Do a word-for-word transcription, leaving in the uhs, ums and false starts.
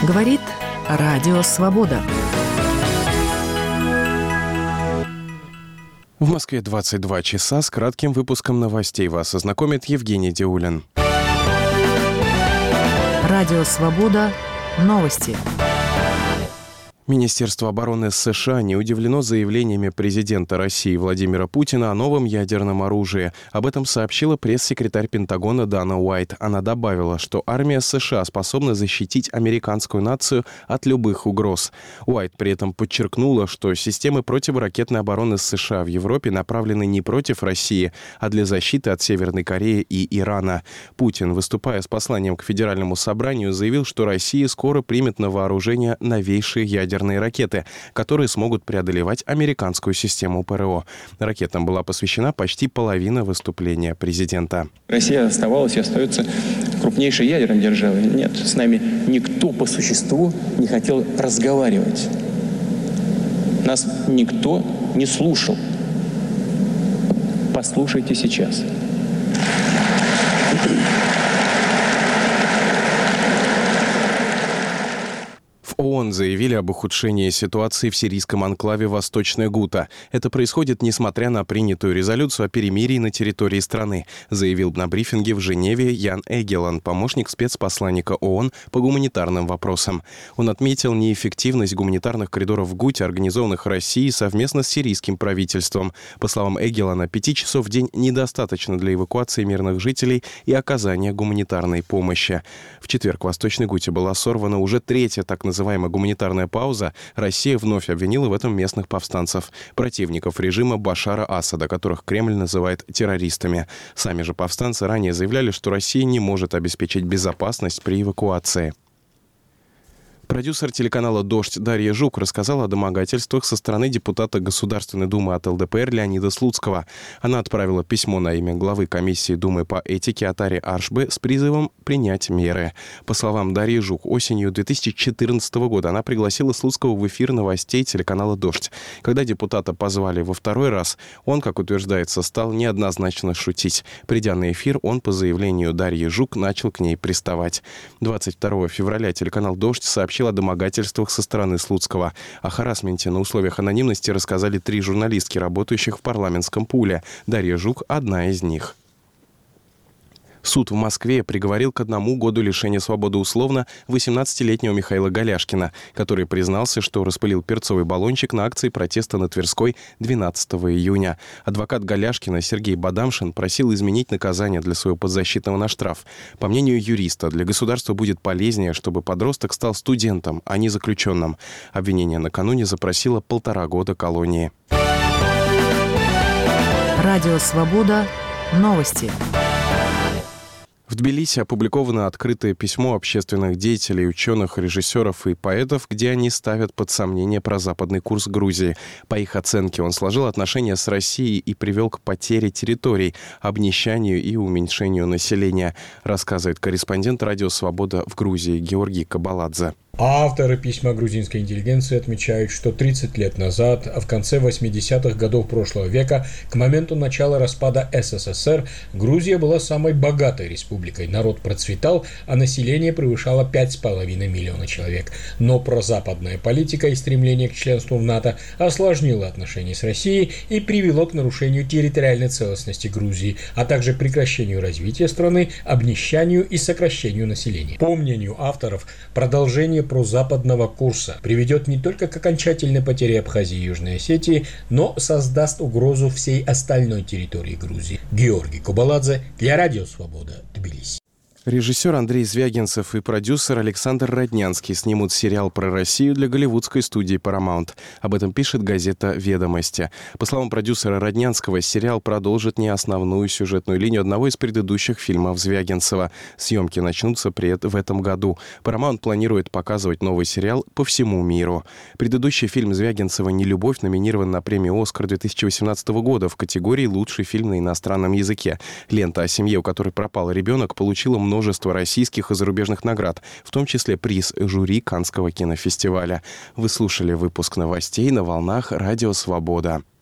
Говорит Радио Свобода. В Москве двадцать два часа. С кратким выпуском новостей вас ознакомит Евгений Диулин. Радио Свобода. Новости. Министерство обороны США не удивлено заявлениями президента России Владимира Путина о новом ядерном оружии. Об этом сообщила пресс-секретарь Пентагона Дана Уайт. Она добавила, что армия США способна защитить американскую нацию от любых угроз. Уайт при этом подчеркнула, что системы противоракетной обороны США в Европе направлены не против России, а для защиты от Северной Кореи и Ирана. Путин, выступая с посланием к Федеральному собранию, заявил, что Россия скоро примет на вооружение новейшие ядерные ядерные ракеты, которые смогут преодолевать американскую систему ПРО. Ракетам была посвящена почти половина выступления президента. Россия оставалась и остается крупнейшей ядерной державой. Нет, с нами никто по существу не хотел разговаривать. Нас никто не слушал. Послушайте сейчас. В ООН заявили об ухудшении ситуации в сирийском анклаве Восточная Гута. Это происходит несмотря на принятую резолюцию о перемирии на территории страны, заявил на брифинге в Женеве Ян Эгелан, помощник спецпосланника ООН по гуманитарным вопросам. Он отметил неэффективность гуманитарных коридоров в Гуте, организованных Россией совместно с сирийским правительством. По словам Эгелана, пяти часов в день недостаточно для эвакуации мирных жителей и оказания гуманитарной помощи. В четверг в Восточной Гуте была сорвана уже третья так называемая называемая гуманитарная пауза, Россия вновь обвинила в этом местных повстанцев, противников режима Башара Асада, которых Кремль называет террористами. Сами же повстанцы ранее заявляли, что Россия не может обеспечить безопасность при эвакуации. Продюсер телеканала «Дождь» Дарья Жук рассказала о домогательствах со стороны депутата Государственной Думы от эл дэ пэ эр Леонида Слуцкого. Она отправила письмо на имя главы комиссии Думы по этике Атари Аршбе с призывом принять меры. По словам Дарьи Жук, осенью две тысячи четырнадцатого года она пригласила Слуцкого в эфир новостей телеканала «Дождь». Когда депутата позвали во второй раз, он, как утверждается, стал неоднозначно шутить. Придя на эфир, он, по заявлению Дарьи Жук, начал к ней приставать. двадцать второго февраля телеканал «Дождь» сообщил о домогательствах со стороны Слуцкого. О харассменте на условиях анонимности рассказали три журналистки, работающих в парламентском пуле. Дарья Жук – одна из них. Суд в Москве приговорил к одному году лишения свободы условно восемнадцатилетнего Михаила Голяшкина, который признался, что распылил перцовый баллончик на акции протеста на Тверской двенадцатого июня. Адвокат Голяшкина Сергей Бадамшин просил изменить наказание для своего подзащитного на штраф. По мнению юриста, для государства будет полезнее, чтобы подросток стал студентом, а не заключенным. Обвинение накануне запросило полтора года колонии. Радио Свобода. Новости. В Тбилиси опубликовано открытое письмо общественных деятелей, ученых, режиссеров и поэтов, где они ставят под сомнение прозападный курс Грузии. По их оценке, он сложил отношения с Россией и привел к потере территорий, обнищанию и уменьшению населения, рассказывает корреспондент «Радио Свобода» в Грузии Георгий Кабаладзе. Авторы письма грузинской интеллигенции отмечают, что тридцать лет назад, в конце восьмидесятых годов прошлого века, к моменту начала распада эс эс эс эр, Грузия была самой богатой республикой. Народ процветал, а население превышало пять с половиной миллиона человек. Но прозападная политика и стремление к членству в НАТО осложнило отношения с Россией и привело к нарушению территориальной целостности Грузии, а также прекращению развития страны, обнищанию и сокращению населения. По мнению авторов, продолжение прозападного курса приведет не только к окончательной потере Абхазии и Южной Осетии, но создаст угрозу всей остальной территории Грузии. Георгий Кабаладзе для Радио Свобода, Тбилиси. Режиссер Андрей Звягинцев и продюсер Александр Роднянский снимут сериал про Россию для голливудской студии Paramount. Об этом пишет газета «Ведомости». По словам продюсера Роднянского, сериал продолжит не основную сюжетную линию одного из предыдущих фильмов Звягинцева. Съемки начнутся при этом в этом году. Paramount планирует показывать новый сериал по всему миру. Предыдущий фильм Звягинцева «Нелюбовь» номинирован на премию «Оскар» две тысячи восемнадцатого года в категории «Лучший фильм на иностранном языке». Лента о семье, у которой пропал ребенок, получила много множество российских и зарубежных наград, в том числе приз жюри Каннского кинофестиваля. Вы слушали выпуск новостей на волнах Радио Свобода.